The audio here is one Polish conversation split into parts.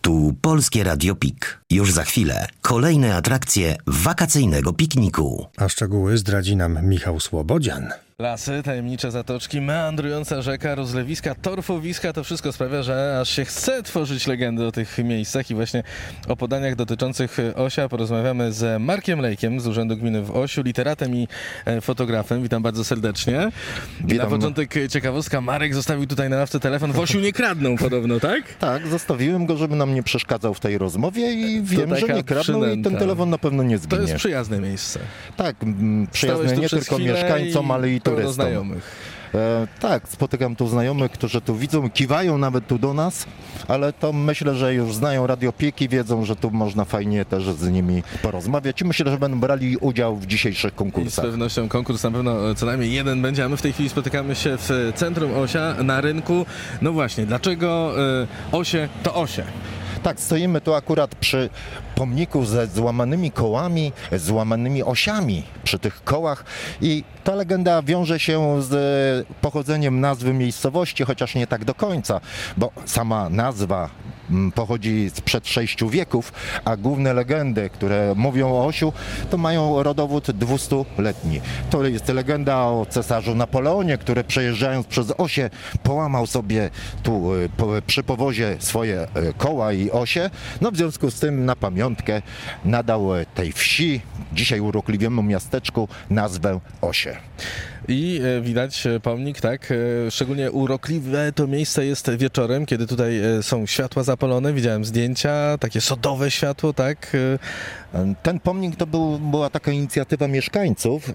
Tu Polskie Radio PIK. Już za chwilę kolejne atrakcje wakacyjnego pikniku. A szczegóły zdradzi nam Michał Słobodzian. Lasy, tajemnicze zatoczki, meandrująca rzeka, rozlewiska, torfowiska, to wszystko sprawia, że aż się chce tworzyć legendy o tych miejscach i właśnie o podaniach dotyczących Osia porozmawiamy z Markiem Lejkiem z Urzędu Gminy w Osiu, literatem i fotografem. Witam bardzo serdecznie. Witam. Na początek ciekawostka, Marek zostawił tutaj na ławce telefon. W Osiu nie kradną podobno, tak? Tak, zostawiłem go, żeby nam nie przeszkadzał w tej rozmowie i wiem, że nie kradną przynęta. I ten telefon na pewno nie zginie. To jest przyjazne miejsce. Tak, przyjazne nie tylko mieszkańcom, ale i turystom. Znajomych. Tak, spotykam tu znajomych, którzy tu widzą, kiwają nawet tu do nas, ale to myślę, że już znają Radio PIK i wiedzą, że tu można fajnie też z nimi porozmawiać i myślę, że będą brali udział w dzisiejszych konkursach. I z pewnością konkurs na pewno co najmniej jeden będzie, a my w tej chwili spotykamy się w centrum Osia, na rynku. No właśnie, dlaczego Osie to Osie? Tak, stoimy tu akurat przy pomniku ze złamanymi kołami, złamanymi osiami przy tych kołach i ta legenda wiąże się z pochodzeniem nazwy miejscowości, chociaż nie tak do końca, bo sama nazwa pochodzi sprzed 6 wieków, a główne legendy, które mówią o Osiu, to mają rodowód 200-letni. To jest legenda o cesarzu Napoleonie, który przejeżdżając przez Osię połamał sobie tu przy powozie swoje koła i osie. No w związku z tym na pamiątkę nadał tej wsi, dzisiaj urokliwemu miasteczku, nazwę Osie. I widać pomnik, tak? Szczególnie urokliwe to miejsce jest wieczorem, kiedy tutaj są światła zapalone. Widziałem zdjęcia, takie sodowe światło, tak? Ten pomnik to była taka inicjatywa mieszkańców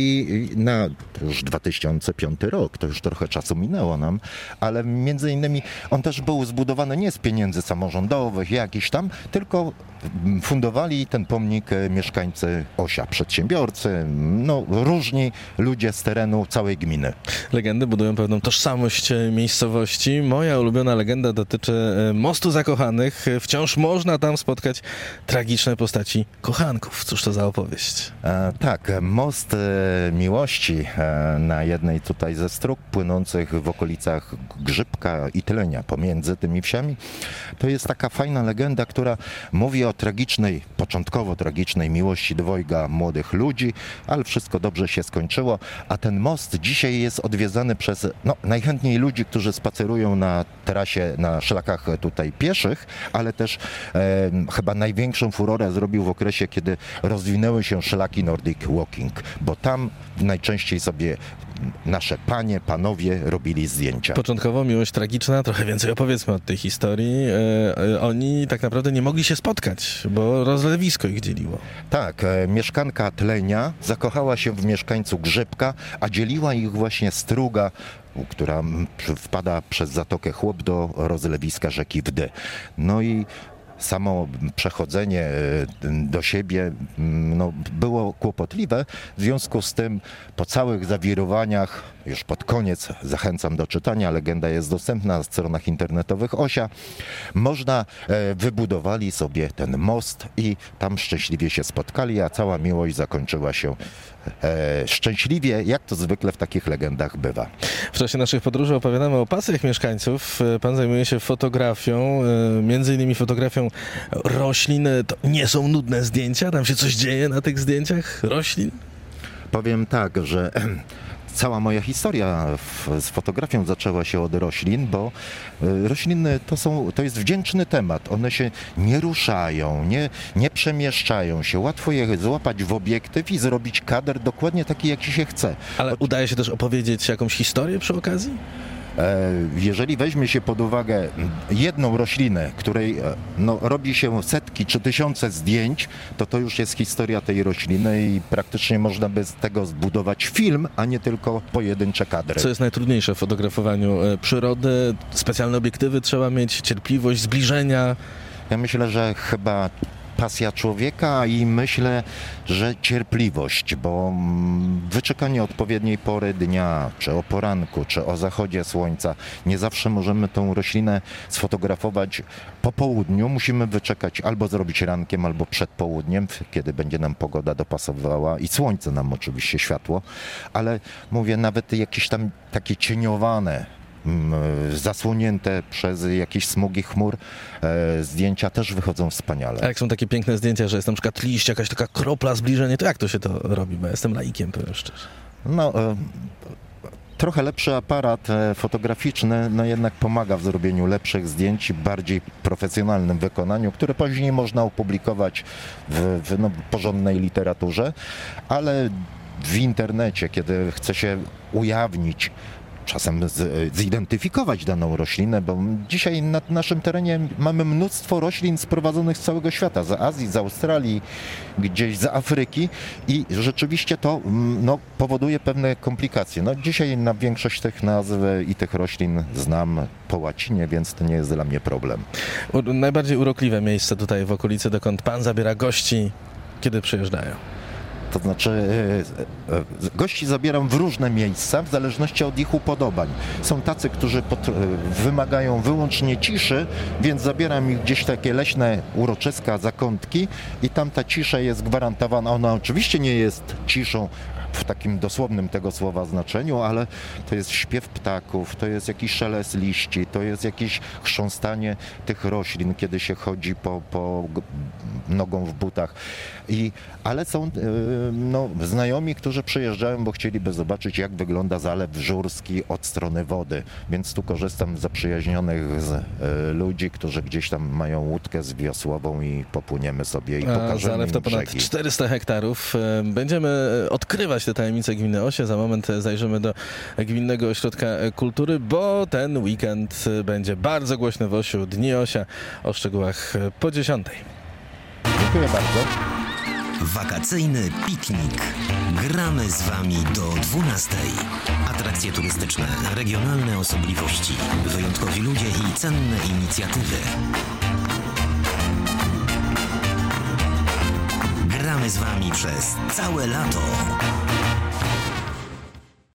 i na już 2005 rok, to już trochę czasu minęło nam, ale między innymi on też był zbudowany nie z pieniędzy samorządowych jakichś tam, tylko fundowali ten pomnik mieszkańcy Osia, przedsiębiorcy, no różni ludzie z terenu całej gminy. Legendy budują pewną tożsamość miejscowości. Moja ulubiona legenda dotyczy Mostu Zakochanych. Wciąż można tam spotkać tragiczne postaci kochanków. Cóż to za opowieść? Tak, most miłości na jednej tutaj ze stróg płynących w okolicach Grzybka i Tylenia, pomiędzy tymi wsiami. To jest taka fajna legenda, która mówi o tragicznej, początkowo tragicznej miłości dwojga młodych ludzi, ale wszystko dobrze się skończyło, a ten most dzisiaj jest odwiedzany przez najchętniej ludzi, którzy spacerują na trasie, na szlakach tutaj pieszych, ale też chyba największą furorę zrobił w okresie, kiedy rozwinęły się szlaki Nordic Walking, bo tam najczęściej sobie nasze panie, panowie robili zdjęcia. Początkowo miłość tragiczna, trochę więcej opowiedzmy od tej historii. Oni tak naprawdę nie mogli się spotkać, bo rozlewisko ich dzieliło. Tak, mieszkanka Tlenia zakochała się w mieszkańcu Grzybka, a dzieliła ich właśnie struga, która wpada przez Zatokę Chłop do rozlewiska rzeki Wdy. No i samo przechodzenie do siebie było kłopotliwe, w związku z tym po całych zawirowaniach, już pod koniec zachęcam do czytania, legenda jest dostępna na stronach internetowych Osia, wybudowali sobie ten most i tam szczęśliwie się spotkali, a cała miłość zakończyła się szczęśliwie, jak to zwykle w takich legendach bywa. W czasie naszych podróży opowiadamy o pasjach mieszkańców. Pan zajmuje się fotografią, między innymi fotografią roślin. To nie są nudne zdjęcia? Tam się coś dzieje na tych zdjęciach roślin? Powiem tak, że cała moja historia z fotografią zaczęła się od roślin, bo rośliny to jest wdzięczny temat. One się nie ruszają, nie przemieszczają się. Łatwo je złapać w obiektyw i zrobić kadr dokładnie taki, jak ci się chce. Ale udaje się też opowiedzieć jakąś historię przy okazji? Jeżeli weźmie się pod uwagę jedną roślinę, której robi się setki czy tysiące zdjęć, to już jest historia tej rośliny i praktycznie można by z tego zbudować film, a nie tylko pojedyncze kadry. Co jest najtrudniejsze w fotografowaniu przyrody? Specjalne obiektywy trzeba mieć, cierpliwość, zbliżenia? Ja myślę, że chyba pasja człowieka i myślę, że cierpliwość, bo wyczekanie odpowiedniej pory dnia, czy o poranku, czy o zachodzie słońca, nie zawsze możemy tą roślinę sfotografować po południu. Musimy wyczekać albo zrobić rankiem, albo przed południem, kiedy będzie nam pogoda dopasowała i słońce nam oczywiście, światło, ale mówię, nawet jakieś tam takie cieniowane zasłonięte przez jakieś smugi chmur, zdjęcia też wychodzą wspaniale. A jak są takie piękne zdjęcia, że jest na przykład liść, jakaś taka kropla, zbliżenie, to jak to się to robi? Bo ja jestem laikiem, powiem szczerze. No, trochę lepszy aparat fotograficzny jednak pomaga w zrobieniu lepszych zdjęć, bardziej profesjonalnym wykonaniu, które później można opublikować w porządnej literaturze, ale w internecie, kiedy chce się ujawnić, czasem zidentyfikować daną roślinę, bo dzisiaj na naszym terenie mamy mnóstwo roślin sprowadzonych z całego świata, z Azji, z Australii, gdzieś z Afryki i rzeczywiście to powoduje pewne komplikacje. Dzisiaj na większość tych nazw i tych roślin znam po łacinie, więc to nie jest dla mnie problem. Najbardziej urokliwe miejsce tutaj w okolicy, dokąd pan zabiera gości, kiedy przyjeżdżają? To znaczy gości zabieram w różne miejsca w zależności od ich upodobań. Są tacy, którzy wymagają wyłącznie ciszy, więc zabieram ich gdzieś takie leśne uroczyska, zakątki i tam ta cisza jest gwarantowana. Ona oczywiście nie jest ciszą w takim dosłownym tego słowa znaczeniu, ale to jest śpiew ptaków, to jest jakiś szelest liści, to jest jakieś chrząstanie tych roślin, kiedy się chodzi po nogą w butach. Ale są znajomi, którzy przyjeżdżają, bo chcieliby zobaczyć, jak wygląda Zalew Żurski od strony wody, więc tu korzystam z zaprzyjaźnionych ludzi, którzy gdzieś tam mają łódkę z wiosłową i popłyniemy sobie i pokażemy Zalew to im ponad brzegi. 400 hektarów. Będziemy odkrywać te tajemnice gminy Osie. Za moment zajrzymy do Gminnego Ośrodka Kultury, bo ten weekend będzie bardzo głośny w Osiu. Dni Osia, o szczegółach po 10:00. Dziękuję bardzo. Wakacyjny piknik. Gramy z Wami do 12:00. Atrakcje turystyczne, regionalne osobliwości, wyjątkowi ludzie i cenne inicjatywy. Gramy z Wami przez całe lato.